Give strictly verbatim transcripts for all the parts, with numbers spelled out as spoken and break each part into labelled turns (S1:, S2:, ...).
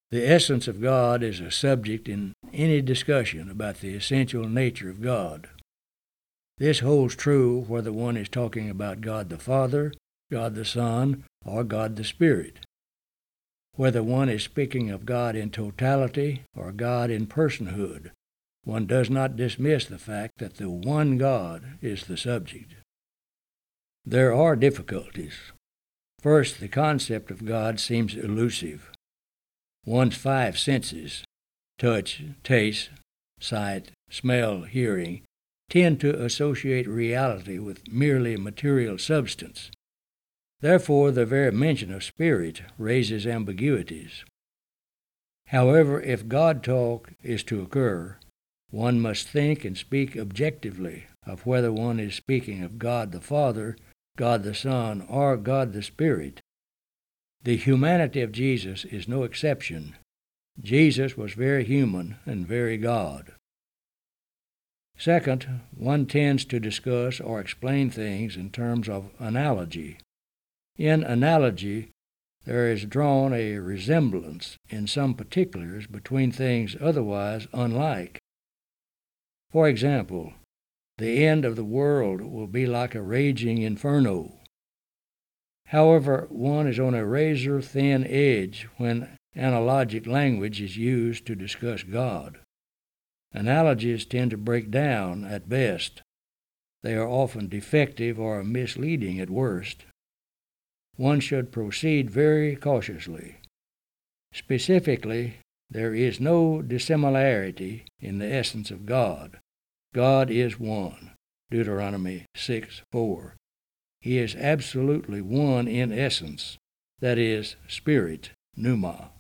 S1: The essence of God is a subject in any discussion about the essential nature of God. This holds true whether one is talking about God the Father, God the Son, or God the Spirit. Whether one is speaking of God in totality or God in personhood, one does not dismiss the fact that the one God is the subject. There are difficulties. First, the concept of God seems elusive. One's five senses, touch, taste, sight, smell, hearing, tend to associate reality with merely material substance. Therefore, the very mention of spirit raises ambiguities. However, if God talk is to occur, one must think and speak objectively of whether one is speaking of God the Father, God the Son, or God the Spirit. The humanity of Jesus is no exception. Jesus was very human and very God. Second, one tends to discuss or explain things in terms of analogy. In analogy, there is drawn a resemblance in some particulars between things otherwise unlike. For example, the end of the world will be like a raging inferno. However, one is on a razor-thin edge when analogic language is used to discuss God. Analogies tend to break down at best. They are often defective or misleading at worst. One should proceed very cautiously. Specifically, there is no dissimilarity in the essence of God. God is one. Deuteronomy six four. He is absolutely one in essence, that is, spirit, pneuma.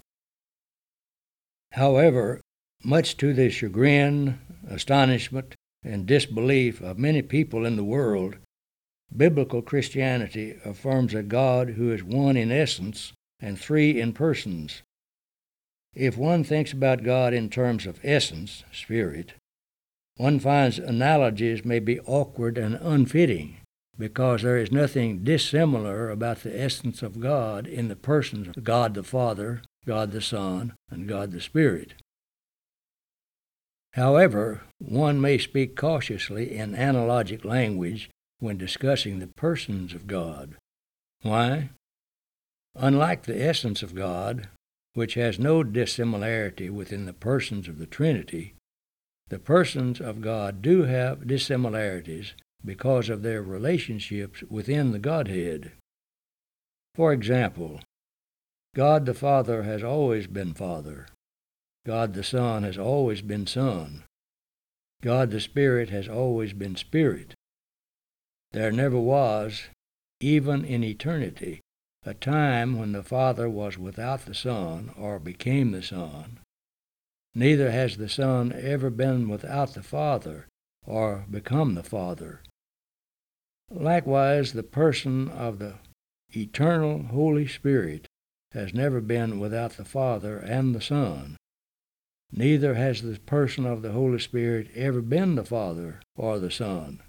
S1: However, much to the chagrin, astonishment, and disbelief of many people in the world, biblical Christianity affirms a God who is one in essence and three in persons. If one thinks about God in terms of essence, spirit, one finds analogies may be awkward and unfitting, because there is nothing dissimilar about the essence of God in the persons of God the Father, God the Son, and God the Spirit. However, one may speak cautiously in analogic language when discussing the persons of God. Why? Unlike the essence of God, which has no dissimilarity within the persons of the Trinity, the persons of God do have dissimilarities because of their relationships within the Godhead. For example, God the Father has always been Father. God the Son has always been Son. God the Spirit has always been Spirit. There never was, even in eternity, a time when the Father was without the Son or became the Son. Neither has the Son ever been without the Father or become the Father. Likewise, the person of the eternal Holy Spirit has never been without the Father and the Son. Neither has the person of the Holy Spirit ever been the Father or the Son.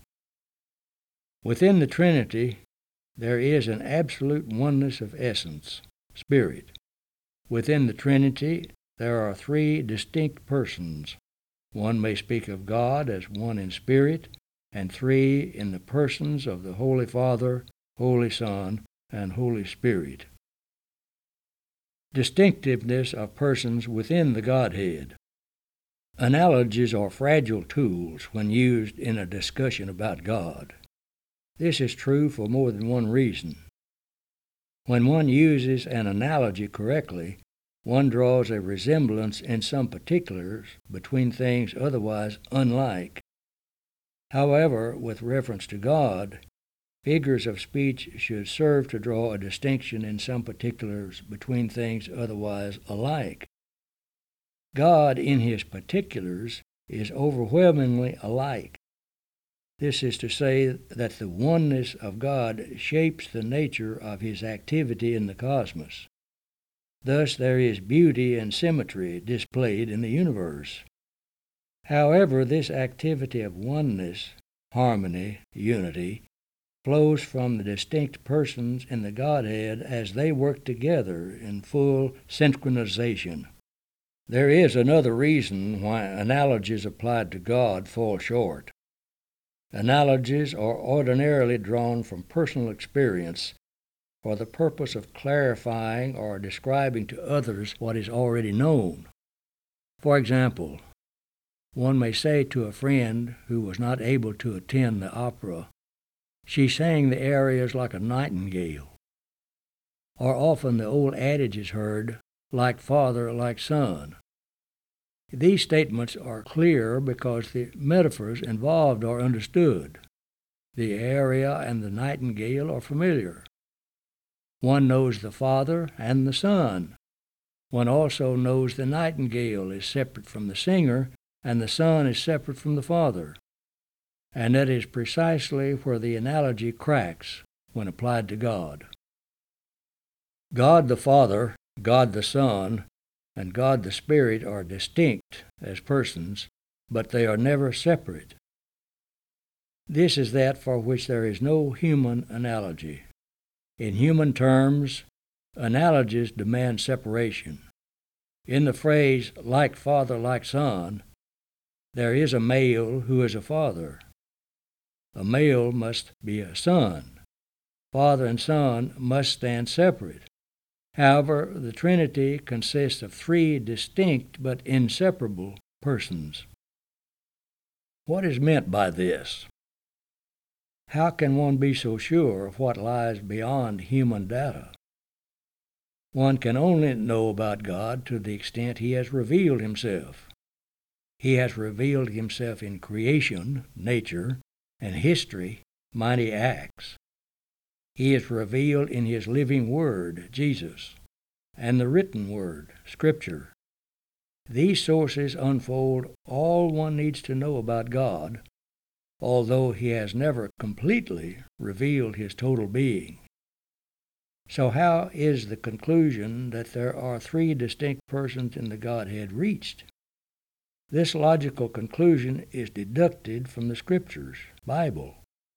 S1: Within the Trinity, there is an absolute oneness of essence, spirit. Within the Trinity, there are three distinct persons. One may speak of God as one in spirit, and three in the persons of the Holy Father, Holy Son, and Holy Spirit. Distinctiveness of persons within the Godhead. Analogies are fragile tools when used in a discussion about God. This is true for more than one reason. When one uses an analogy correctly, one draws a resemblance in some particulars between things otherwise unlike. However, with reference to God, figures of speech should serve to draw a distinction in some particulars between things otherwise alike. God, in his particulars, is overwhelmingly alike. This is to say that the oneness of God shapes the nature of his activity in the cosmos. Thus there is beauty and symmetry displayed in the universe. However, this activity of oneness, harmony, unity, flows from the distinct persons in the Godhead as they work together in full synchronization. There is another reason why analogies applied to God fall short. Analogies are ordinarily drawn from personal experience for the purpose of clarifying or describing to others what is already known. For example, one may say to a friend who was not able to attend the opera, "She sang the arias like a nightingale." Or often the old adage is heard, "like father, like son." These statements are clear because the metaphors involved are understood. The aria and the nightingale are familiar. One knows the father and the son. One also knows the nightingale is separate from the singer and the son is separate from the father. And that is precisely where the analogy cracks when applied to God. God the Father, God the Son, and God the Spirit are distinct as persons, but they are never separate. This is that for which there is no human analogy. In human terms, analogies demand separation. In the phrase, like father, like son, there is a male who is a father. A male must be a son. Father and son must stand separate. However, the Trinity consists of three distinct but inseparable persons. What is meant by this? How can one be so sure of what lies beyond human data? One can only know about God to the extent He has revealed Himself. He has revealed Himself in creation, nature, and history, mighty acts. He is revealed in His living Word, Jesus, and the written Word, Scripture. These sources unfold all one needs to know about God, although He has never completely revealed His total being. So how is the conclusion that there are three distinct persons in the Godhead reached? This logical conclusion is deducted from the Scriptures, Bible.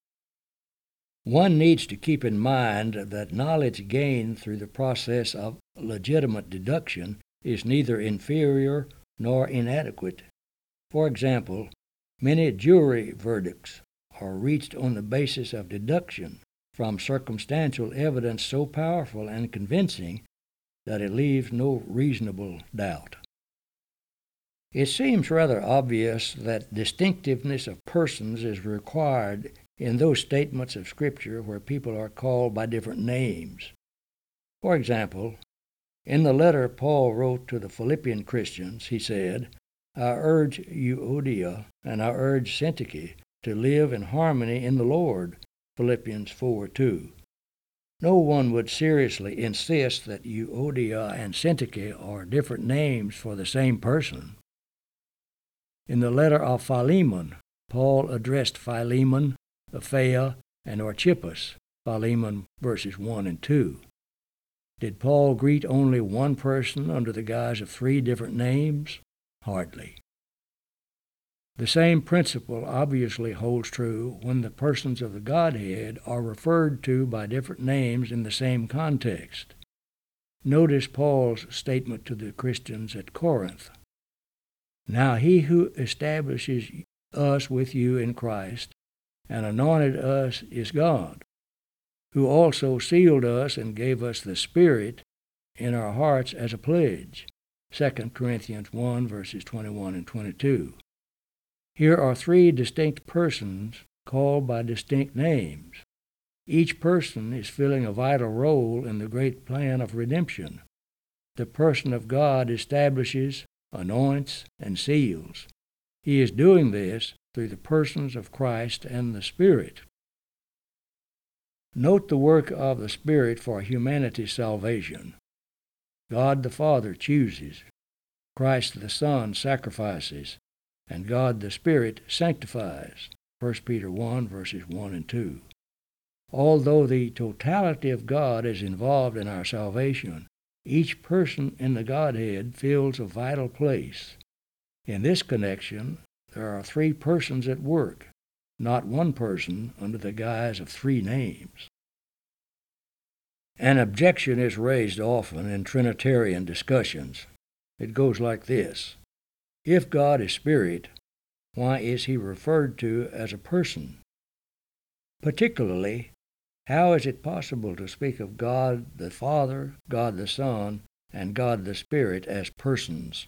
S1: One needs to keep in mind that knowledge gained through the process of legitimate deduction is neither inferior nor inadequate. For example, many jury verdicts are reached on the basis of deduction from circumstantial evidence so powerful and convincing that it leaves no reasonable doubt. It seems rather obvious that distinctiveness of persons is required in those statements of Scripture where people are called by different names. For example, in the letter Paul wrote to the Philippian Christians, he said, "I urge Euodia and I urge Syntyche to live in harmony in the Lord," Philippians four two. No one would seriously insist that Euodia and Syntyche are different names for the same person. In the letter of Philemon, Paul addressed Philemon, Apphia, and Archippus, Philemon verses one and two. Did Paul greet only one person under the guise of three different names? Hardly. The same principle obviously holds true when the persons of the Godhead are referred to by different names in the same context. Notice Paul's statement to the Christians at Corinth. "Now he who establishes us with you in Christ and anointed us is God, who also sealed us and gave us the Spirit in our hearts as a pledge." Second Corinthians one, verses twenty-one and twenty-two. Here are three distinct persons called by distinct names. Each person is filling a vital role in the great plan of redemption. The person of God establishes, anoints, and seals. He is doing this through the persons of Christ and the Spirit. Note the work of the Spirit for humanity's salvation. God the Father chooses, Christ the Son sacrifices, and God the Spirit sanctifies. First Peter one, verses one and two. Although the totality of God is involved in our salvation, each person in the Godhead fills a vital place. In this connection, there are three persons at work, not one person under the guise of three names. An objection is raised often in Trinitarian discussions. It goes like this. If God is spirit, why is he referred to as a person? Particularly, how is it possible to speak of God the Father, God the Son, and God the Spirit as persons?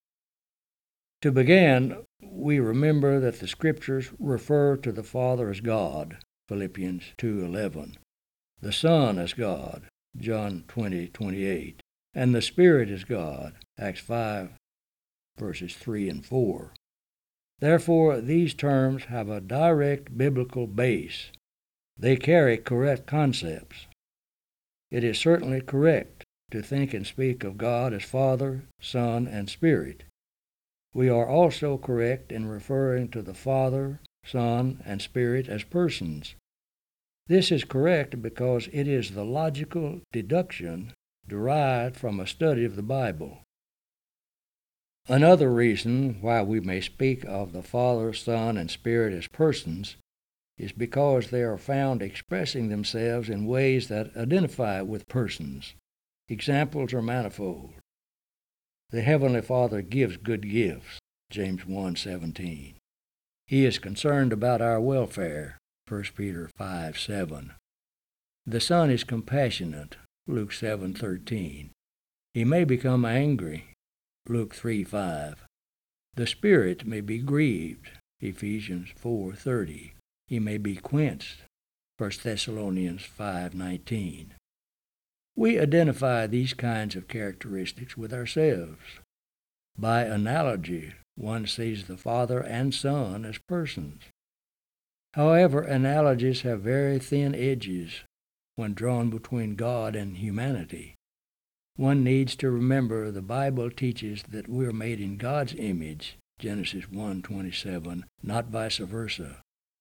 S1: To begin, we remember that the Scriptures refer to the Father as God, Philippians two eleven, the Son as God, John twenty twenty-eight, and the Spirit as God, Acts five, verses three and four. Therefore, these terms have a direct biblical base. They carry correct concepts. It is certainly correct to think and speak of God as Father, Son, and Spirit. We are also correct in referring to the Father, Son, and Spirit as persons. This is correct because it is the logical deduction derived from a study of the Bible. Another reason why we may speak of the Father, Son, and Spirit as persons is because they are found expressing themselves in ways that identify with persons. Examples are manifold. The Heavenly Father gives good gifts, James one seventeen. He is concerned about our welfare, First Peter five seven. The Son is compassionate, Luke seven thirteen. He may become angry, Luke three five. The Spirit may be grieved, Ephesians four thirty. He may be quenched, First Thessalonians five nineteen. We identify these kinds of characteristics with ourselves. By analogy, one sees the Father and Son as persons. However, analogies have very thin edges when drawn between God and humanity. One needs to remember the Bible teaches that we are made in God's image, Genesis one twenty-seven, not vice versa.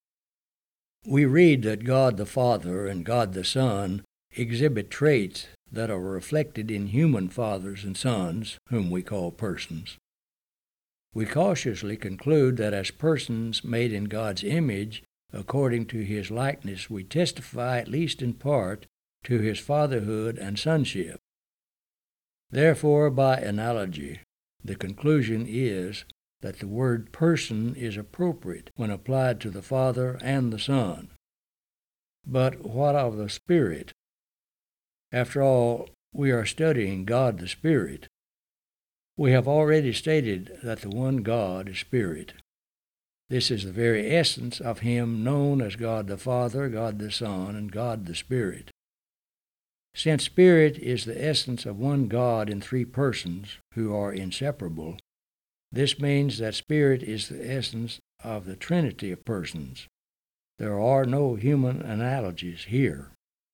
S1: We read that God the Father and God the Son exhibit traits that are reflected in human fathers and sons, whom we call persons. We cautiously conclude that as persons made in God's image, according to his likeness, we testify, at least in part, to his fatherhood and sonship. Therefore, by analogy, the conclusion is that the word person is appropriate when applied to the Father and the Son. But what of the Spirit? After all, we are studying God the Spirit. We have already stated that the one God is Spirit. This is the very essence of him known as God the Father, God the Son, and God the Spirit. Since Spirit is the essence of one God in three persons who are inseparable, this means that Spirit is the essence of the Trinity of persons. There are no human analogies here.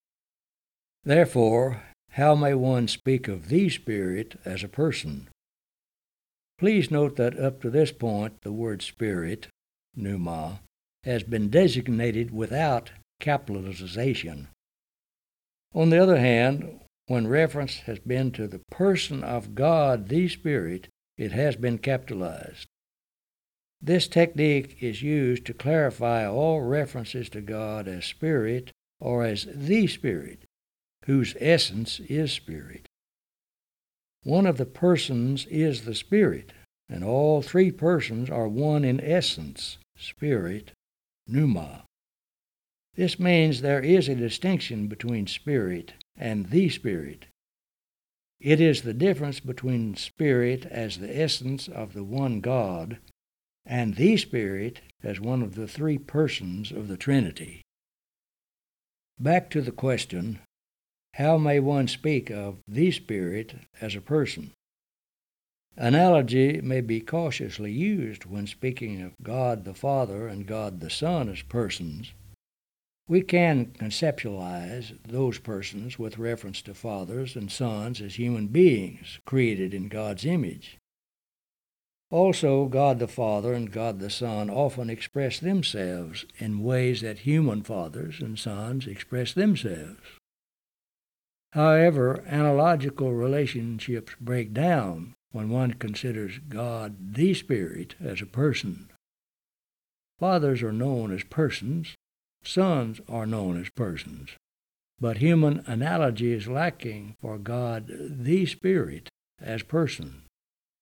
S1: Therefore, how may one speak of the Spirit as a person? Please note that up to this point, the word Spirit, pneuma, has been designated without capitalization. On the other hand, when reference has been to the person of God, the Spirit, it has been capitalized. This technique is used to clarify all references to God as Spirit or as the Spirit, whose essence is Spirit. One of the persons is the Spirit, and all three persons are one in essence, Spirit, pneuma. This means there is a distinction between Spirit and the Spirit. It is the difference between Spirit as the essence of the one God and the Spirit as one of the three persons of the Trinity. Back to the question, how may one speak of the Spirit as a person? Analogy may be cautiously used when speaking of God the Father and God the Son as persons. We can conceptualize those persons with reference to fathers and sons as human beings created in God's image. Also, God the Father and God the Son often express themselves in ways that human fathers and sons express themselves. However, analogical relationships break down when one considers God the Spirit as a person. Fathers are known as persons, sons are known as persons, but human analogy is lacking for God the Spirit as person.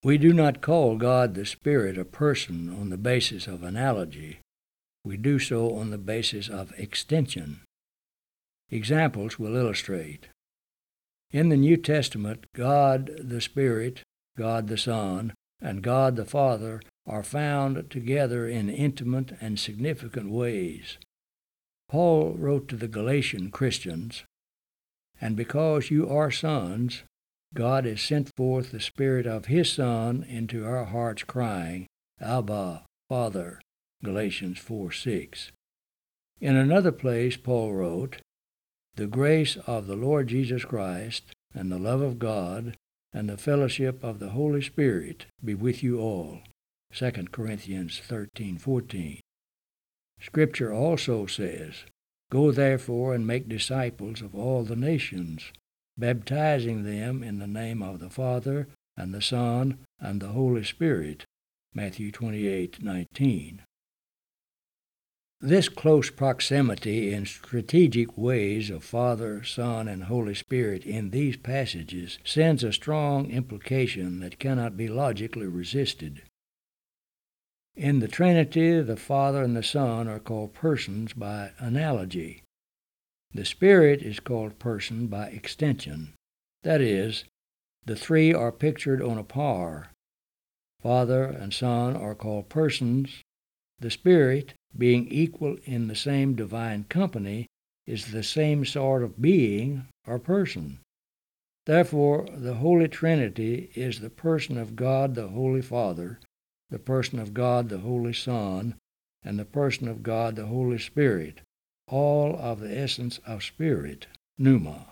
S1: We do not call God the Spirit a person on the basis of analogy. We do so on the basis of extension. Examples will illustrate. In the New Testament, God the Spirit, God the Son, and God the Father are found together in intimate and significant ways. Paul wrote to the Galatian Christians, "And because you are sons, God has sent forth the Spirit of His Son into our hearts, crying, Abba, Father," Galatians four six. In another place, Paul wrote, "The grace of the Lord Jesus Christ, and the love of God, and the fellowship of the Holy Spirit be with you all," Second Corinthians thirteen fourteen. Scripture also says, "Go therefore and make disciples of all the nations, baptizing them in the name of the Father, and the Son, and the Holy Spirit," Matthew twenty-eight nineteen. This close proximity in strategic ways of Father, Son, and Holy Spirit in these passages sends a strong implication that cannot be logically resisted. In the Trinity, the Father and the Son are called persons by analogy. The Spirit is called person by extension. That is, the three are pictured on a par. Father and Son are called persons. The Spirit, being equal in the same divine company, is the same sort of being or person. Therefore, the Holy Trinity is the person of God the Holy Father, the person of God the Holy Son, and the person of God the Holy Spirit, all of the essence of Spirit, pneuma.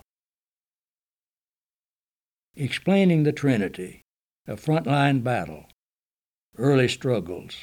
S1: Explaining the Trinity, a frontline battle, early struggles.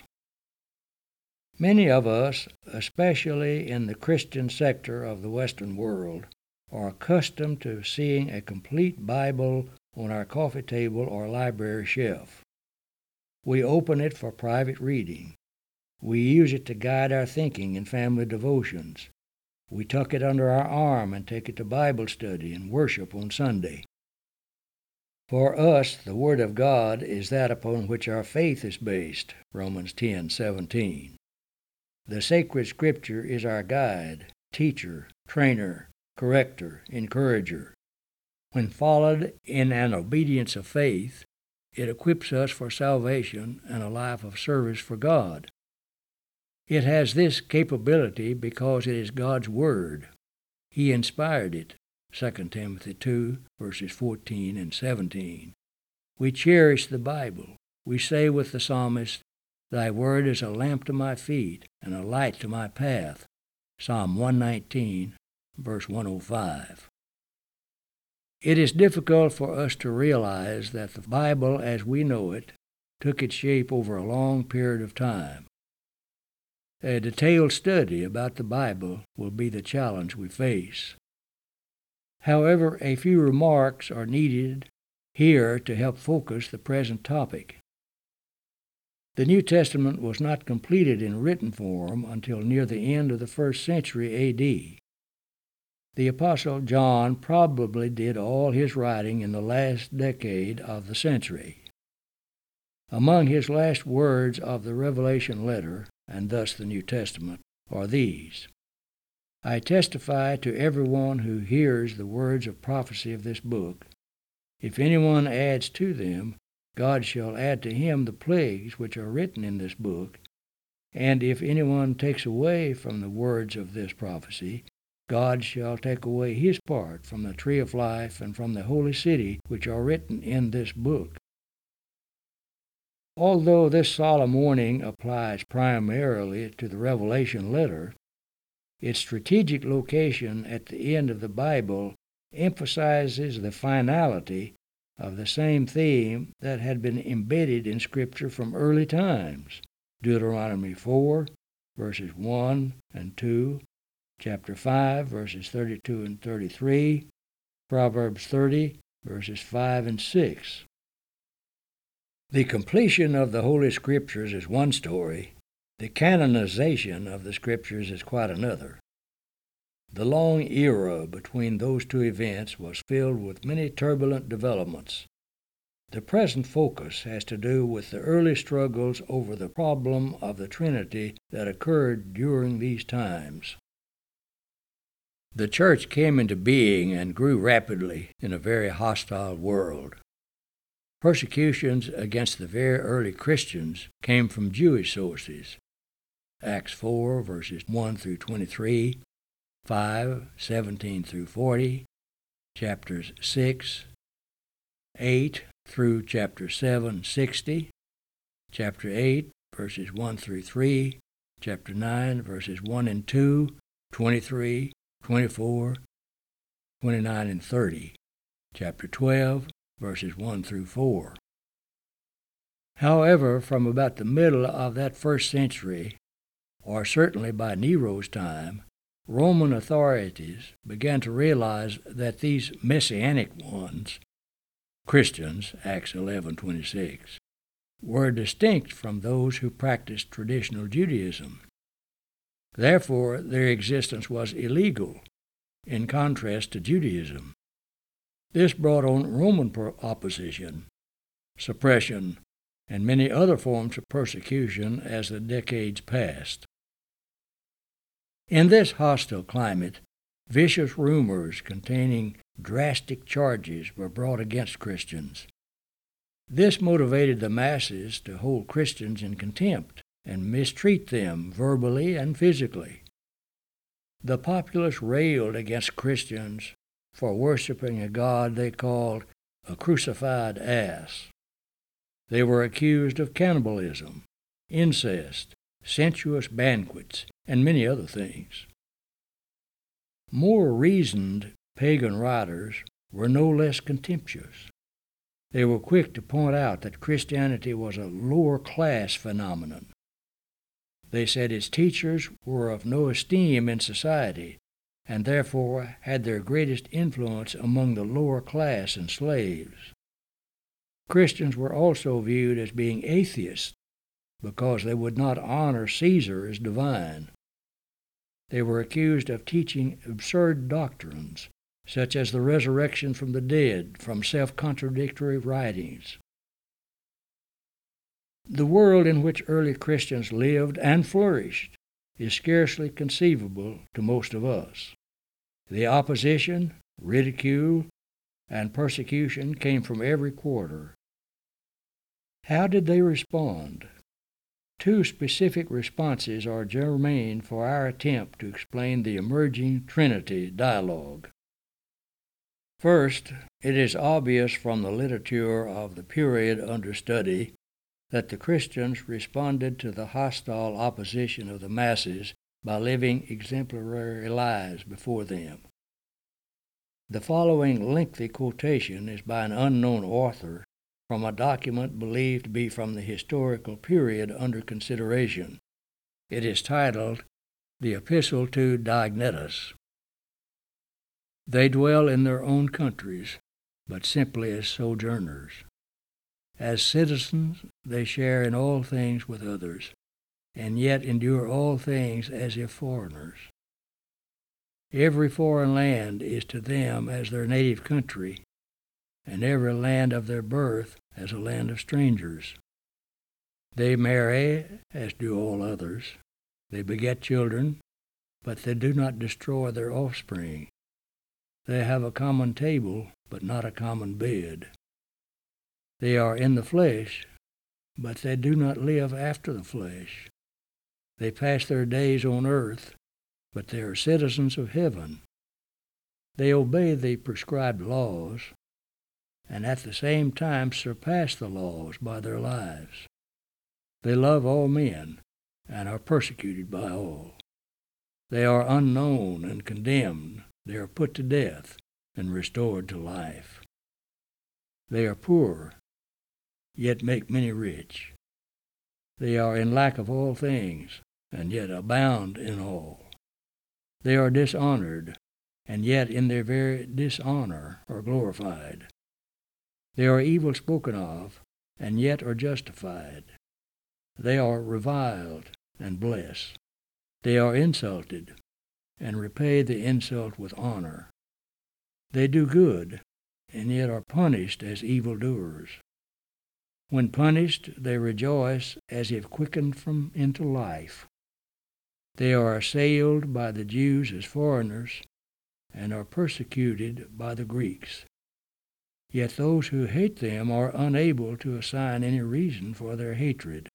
S1: Many of us, especially in the Christian sector of the Western world, are accustomed to seeing a complete Bible on our coffee table or library shelf. We open it for private reading. We use it to guide our thinking in family devotions. We tuck it under our arm and take it to Bible study and worship on Sunday. For us, the Word of God is that upon which our faith is based, Romans ten seventeen. The sacred Scripture is our guide, teacher, trainer, corrector, encourager. When followed in an obedience of faith, it equips us for salvation and a life of service for God. It has this capability because it is God's Word. He inspired it, Second Timothy two, verses fourteen and seventeen. We cherish the Bible. We say with the psalmist, "Thy word is a lamp to my feet and a light to my path," Psalm one nineteen, verse one oh five. It is difficult for us to realize that the Bible as we know it took its shape over a long period of time. A detailed study about the Bible will be the challenge we face. However, a few remarks are needed here to help focus the present topic. The New Testament was not completed in written form until near the end of the first century A D. The Apostle John probably did all his writing in the last decade of the century. Among his last words of the Revelation letter, and thus the New Testament, are these: "I testify to everyone who hears the words of prophecy of this book. If anyone adds to them, God shall add to him the plagues which are written in this book. And if anyone takes away from the words of this prophecy, God shall take away his part from the tree of life and from the holy city which are written in this book." Although this solemn warning applies primarily to the Revelation letter, its strategic location at the end of the Bible emphasizes the finality of the same theme that had been embedded in Scripture from early times. Deuteronomy four, verses one and two, chapter five, verses thirty-two and thirty-three, Proverbs thirty, verses five and six. The completion of the Holy Scriptures is one story. The canonization of the Scriptures is quite another. The long era between those two events was filled with many turbulent developments. The present focus has to do with the early struggles over the problem of the Trinity that occurred during these times. The church came into being and grew rapidly in a very hostile world. Persecutions against the very early Christians came from Jewish sources. Acts four, verses one through twenty-three, five, seventeen through forty, chapters six, eight through chapter seven, sixty, chapter eight, verses one through three, chapter nine, verses one and two, twenty-three, twenty-four, twenty-nine, and thirty, chapter twelve, verses one through four. However, from about the middle of that first century, or certainly by Nero's time, Roman authorities began to realize that these messianic ones, Christians, Acts eleven twenty-six, were distinct from those who practiced traditional Judaism. Therefore, their existence was illegal, in contrast to Judaism. This brought on Roman opposition, suppression, and many other forms of persecution as the decades passed. In this hostile climate, vicious rumors containing drastic charges were brought against Christians. This motivated the masses to hold Christians in contempt and mistreat them verbally and physically. The populace railed against Christians for worshiping a god they called a crucified ass. They were accused of cannibalism, incest, sensuous banquets, and many other things. More reasoned pagan writers were no less contemptuous. They were quick to point out that Christianity was a lower-class phenomenon. They said its teachers were of no esteem in society, and therefore had their greatest influence among the lower class and slaves. Christians were also viewed as being atheists because they would not honor Caesar as divine. They were accused of teaching absurd doctrines, such as the resurrection from the dead from self-contradictory writings. The world in which early Christians lived and flourished is scarcely conceivable to most of us. The opposition, ridicule, and persecution came from every quarter. How did they respond? Two specific responses are germane for our attempt to explain the emerging Trinity dialogue. First, it is obvious from the literature of the period under study that the Christians responded to the hostile opposition of the masses by living exemplary lives before them. The following lengthy quotation is by an unknown author from a document believed to be from the historical period under consideration. It is titled, The Epistle to Diognetus. They dwell in their own countries, but simply as sojourners. As citizens, they share in all things with others, and yet endure all things as if foreigners. Every foreign land is to them as their native country, and every land of their birth as a land of strangers. They marry, as do all others. They beget children, but they do not destroy their offspring. They have a common table, but not a common bed. They are in the flesh, but they do not live after the flesh. They pass their days on earth, but they are citizens of heaven. They obey the prescribed laws, and at the same time surpass the laws by their lives. They love all men, and are persecuted by all. They are unknown and condemned. They are put to death and restored to life. They are poor, yet make many rich. They are in lack of all things, and yet abound in all. They are dishonored, and yet in their very dishonor are glorified. They are evil spoken of, and yet are justified. They are reviled and blessed. They are insulted, and repay the insult with honor. They do good, and yet are punished as evildoers. When punished, they rejoice as if quickened from into life. They are assailed by the Jews as foreigners and are persecuted by the Greeks. Yet those who hate them are unable to assign any reason for their hatred.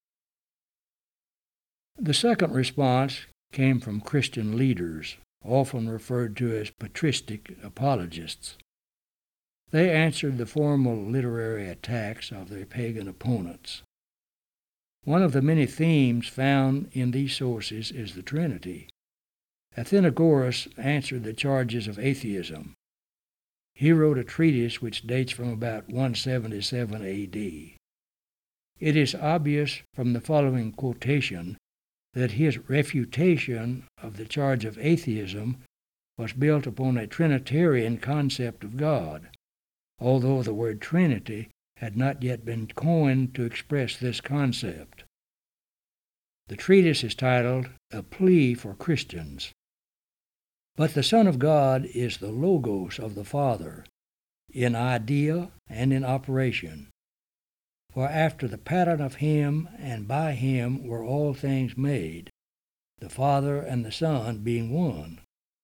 S1: The second response came from Christian leaders, often referred to as patristic apologists. They answered the formal literary attacks of their pagan opponents. One of the many themes found in these sources is the Trinity. Athenagoras answered the charges of atheism. He wrote a treatise which dates from about one seventy-seven A D. It is obvious from the following quotation that his refutation of the charge of atheism was built upon a Trinitarian concept of God, although the word Trinity had not yet been coined to express this concept. The treatise is titled A Plea for Christians. But the Son of God is the Logos of the Father, in idea and in operation. For after the pattern of him and by him were all things made, the Father and the Son being one.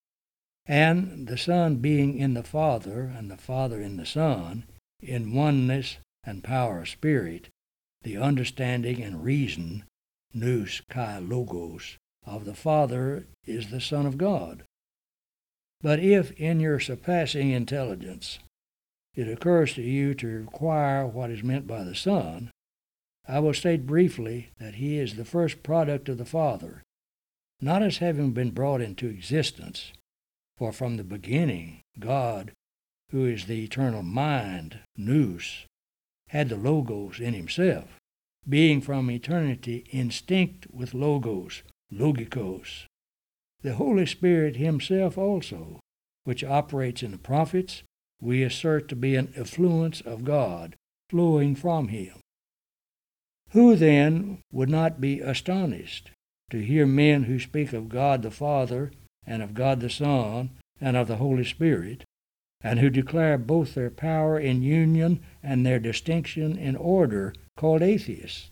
S1: And the Son being in the Father, and the Father in the Son, in oneness and power of spirit, the understanding and reason, nous kai logos, of the Father is the Son of God. But if in your surpassing intelligence it occurs to you to inquire what is meant by the Son, I will state briefly that he is the first product of the Father, not as having been brought into existence, for from the beginning God, who is the eternal mind, nous, had the Logos in himself, being from eternity instinct with Logos, logikos. The Holy Spirit himself also, which operates in the prophets, we assert to be an effluence of God, flowing from him. Who then would not be astonished to hear men who speak of God the Father, and of God the Son, and of the Holy Spirit, and who declare both their power in union and their distinction in order, called atheists?